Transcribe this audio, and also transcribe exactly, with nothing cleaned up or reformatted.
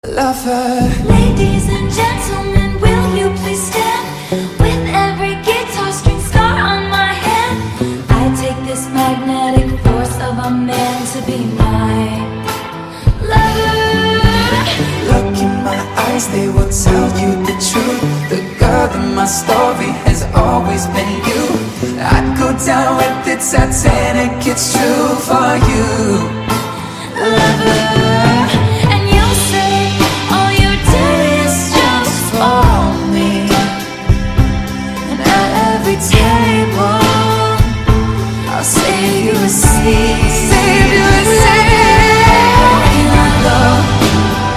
Lover. Ladies and gentlemen, will you please stand? With every guitar string scar on my hand, I take this magnetic force of a man to be my lover. Look in my eyes, they will tell you the truth. The girl in my story has always been you. I'd go down with the Titanic, it's true for you, lover.